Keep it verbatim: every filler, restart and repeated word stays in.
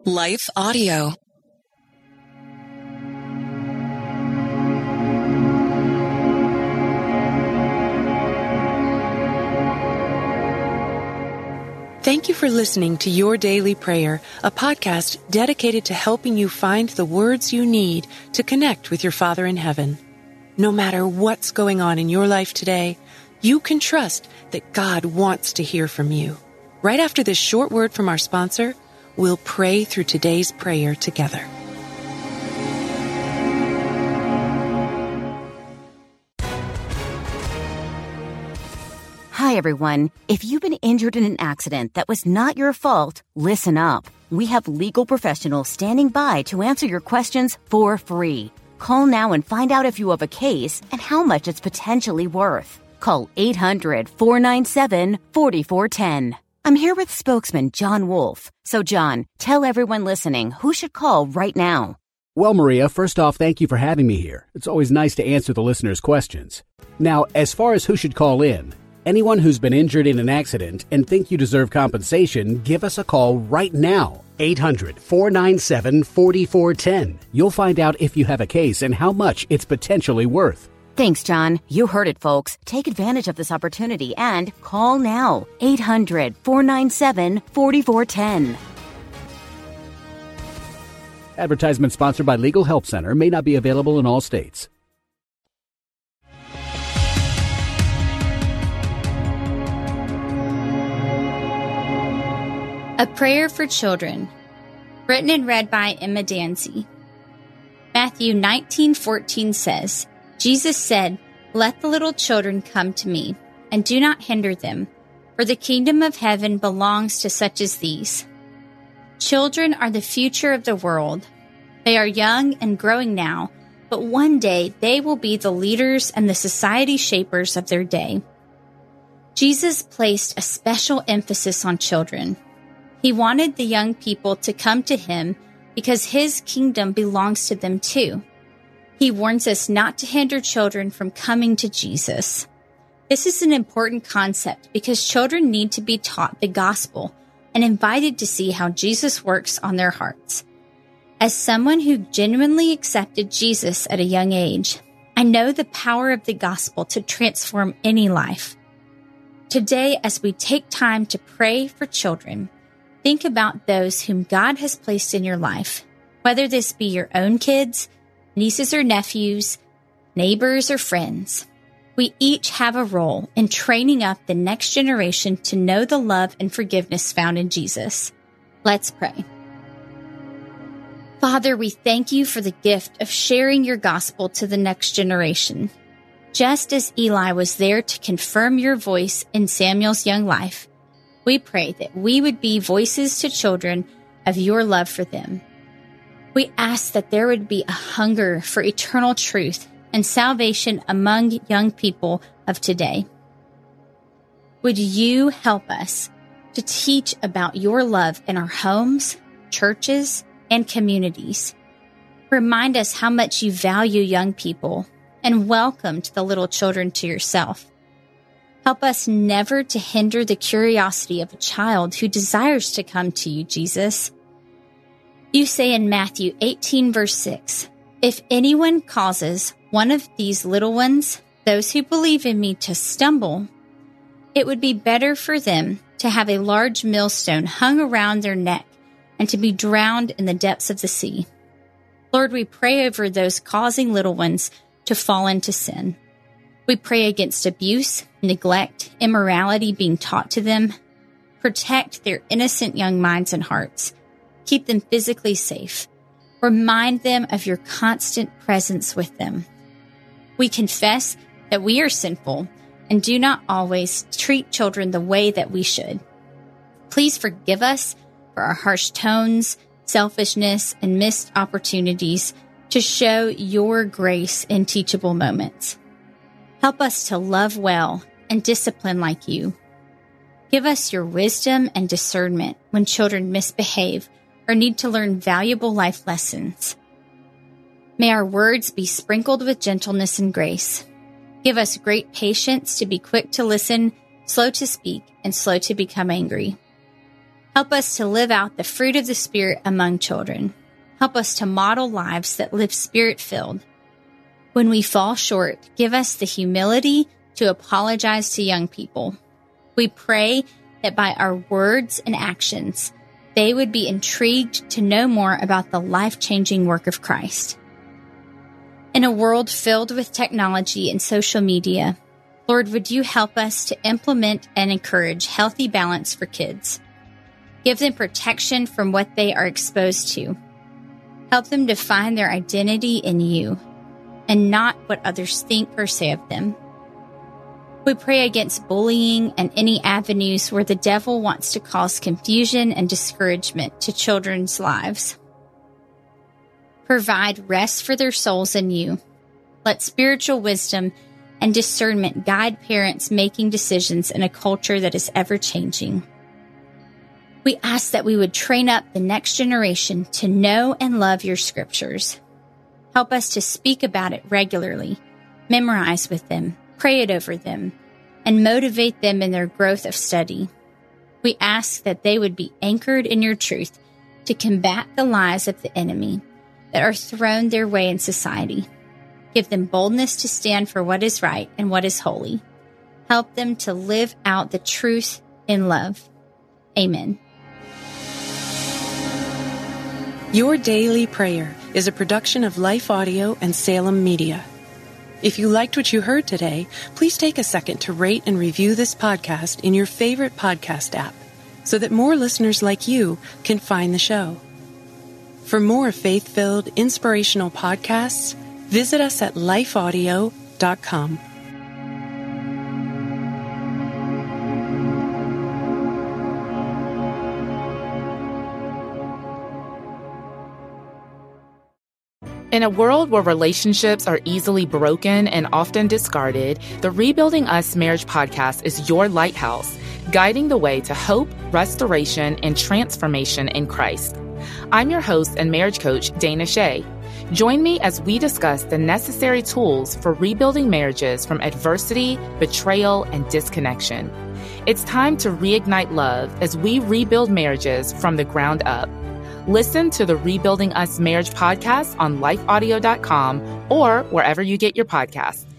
Life Audio. Thank you for listening to Your Daily Prayer, a podcast dedicated to helping you find the words you need to connect with your Father in heaven. No matter what's going on in your life today, you can trust that God wants to hear from you. Right after this short word from our sponsor, we'll pray through today's prayer together. Hi, everyone. If you've been injured in an accident that was not your fault, listen up. We have legal professionals standing by to answer your questions for free. Call now and find out if you have a case and how much it's potentially worth. Call eight hundred, four nine seven, four four one zero. I'm here with spokesman John Wolf. So, John, tell everyone listening who should call right now. Well, Maria, first off, thank you for having me here. It's always nice to answer the listeners' questions. Now, as far as who should call in, anyone who's been injured in an accident and think you deserve compensation, give us a call right now. eight hundred, four nine seven, four four one zero. You'll find out if you have a case and how much it's potentially worth. Thanks, John. You heard it, folks. Take advantage of this opportunity and call now. eight hundred, four nine seven, four four one zero. Advertisement sponsored by Legal Help Center, may not be available in all states. A Prayer for Children, written and read by Emma Danzy. Matthew nineteen fourteen says, Jesus said, "Let the little children come to me, and do not hinder them, for the kingdom of heaven belongs to such as these." Children are the future of the world. They are young and growing now, but one day they will be the leaders and the society shapers of their day. Jesus placed a special emphasis on children. He wanted the young people to come to him because his kingdom belongs to them too. He warns us not to hinder children from coming to Jesus. This is an important concept because children need to be taught the gospel and invited to see how Jesus works on their hearts. As someone who genuinely accepted Jesus at a young age, I know the power of the gospel to transform any life. Today, as we take time to pray for children, think about those whom God has placed in your life, whether this be your own kids, nieces or nephews, neighbors or friends. We each have a role in training up the next generation to know the love and forgiveness found in Jesus. Let's pray. Father, we thank you for the gift of sharing your gospel to the next generation. Just as Eli was there to confirm your voice in Samuel's young life, we pray that we would be voices to children of your love for them. We ask that there would be a hunger for eternal truth and salvation among young people of today. Would you help us to teach about your love in our homes, churches, and communities? Remind us how much you value young people and welcomed the little children to yourself. Help us never to hinder the curiosity of a child who desires to come to you, Jesus. You say in Matthew eighteen, verse six, "If anyone causes one of these little ones, those who believe in me, to stumble, it would be better for them to have a large millstone hung around their neck and to be drowned in the depths of the sea." Lord, we pray over those causing little ones to fall into sin. We pray against abuse, neglect, immorality being taught to them. Protect their innocent young minds and hearts. Keep them physically safe. Remind them of your constant presence with them. We confess that we are sinful and do not always treat children the way that we should. Please forgive us for our harsh tones, selfishness, and missed opportunities to show your grace in teachable moments. Help us to love well and discipline like you. Give us your wisdom and discernment when children misbehave or need to learn valuable life lessons. May our words be sprinkled with gentleness and grace. Give us great patience to be quick to listen, slow to speak, and slow to become angry. Help us to live out the fruit of the Spirit among children. Help us to model lives that live Spirit-filled. When we fall short, give us the humility to apologize to young people. We pray that by our words and actions, they would be intrigued to know more about the life-changing work of Christ. In a world filled with technology and social media, Lord, would you help us to implement and encourage healthy balance for kids? Give them protection from what they are exposed to. Help them to find their identity in you and not what others think or say of them. We pray against bullying and any avenues where the devil wants to cause confusion and discouragement to children's lives. Provide rest for their souls in you. Let spiritual wisdom and discernment guide parents making decisions in a culture that is ever-changing. We ask that we would train up the next generation to know and love your scriptures. Help us to speak about it regularly, memorize with them, pray it over them, and motivate them in their growth of study. We ask that they would be anchored in your truth to combat the lies of the enemy that are thrown their way in society. Give them boldness to stand for what is right and what is holy. Help them to live out the truth in love. Amen. Your Daily Prayer is a production of Life Audio and Salem Media. If you liked what you heard today, please take a second to rate and review this podcast in your favorite podcast app so that more listeners like you can find the show. For more faith-filled, inspirational podcasts, visit us at life audio dot com. In a world where relationships are easily broken and often discarded, the Rebuilding Us Marriage podcast is your lighthouse, guiding the way to hope, restoration, and transformation in Christ. I'm your host and marriage coach, Dana Shea. Join me as we discuss the necessary tools for rebuilding marriages from adversity, betrayal, and disconnection. It's time to reignite love as we rebuild marriages from the ground up. Listen to the Rebuilding Us Marriage podcast on life audio dot com or wherever you get your podcasts.